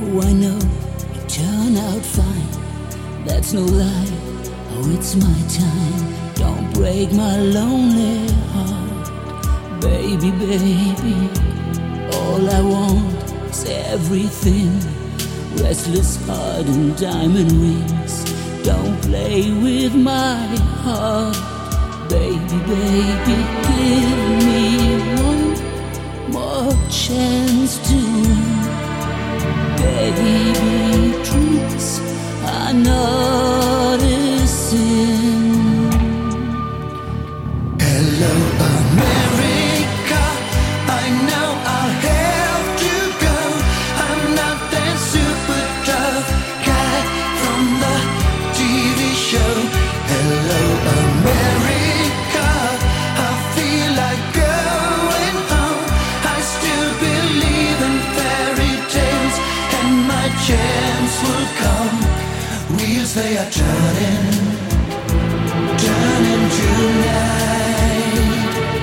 Oh, I know you turn out fine. That's no lie. Oh, it's my time. Don't break my lonely heart, baby, baby. All I want is everything. Restless heart and diamond rings. Don't play with my heart, baby, baby. Give me one more chance to win. Baby, tricks are not a sin. Hello, America. I know I'll have to go. I'm not that super tough guy from the TV show. Hello, America. I feel like going home. I still believe in fairy tales, and my chance will come. Wheels they are turning, turning tonight.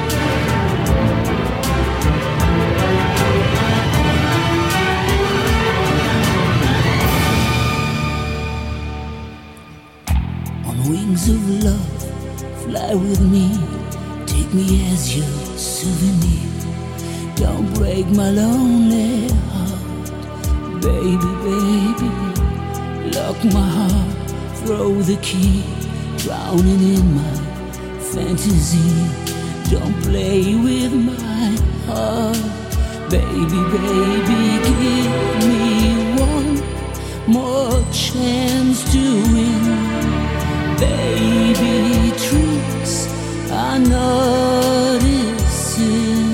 On wings of love, fly with me. Take me as your souvenir. Don't break my lonely heart, baby, baby. Lock my heart, throw the key. Drowning in my fantasy. Don't play with my heart, baby, baby. Give me one more chance to win. Baby, tricks are not a sin.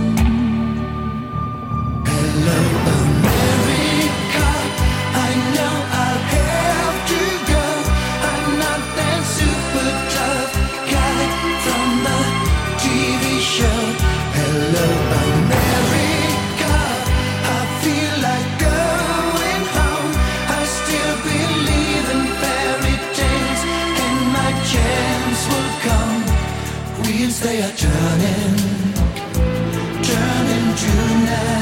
Hello, America. I know I'll have to go. I'm not that super tough guy from the TV show. Hello, America. I feel like going home. I still believe in fairy tales, and my chance will come. Wheels they are turning, turning tonight.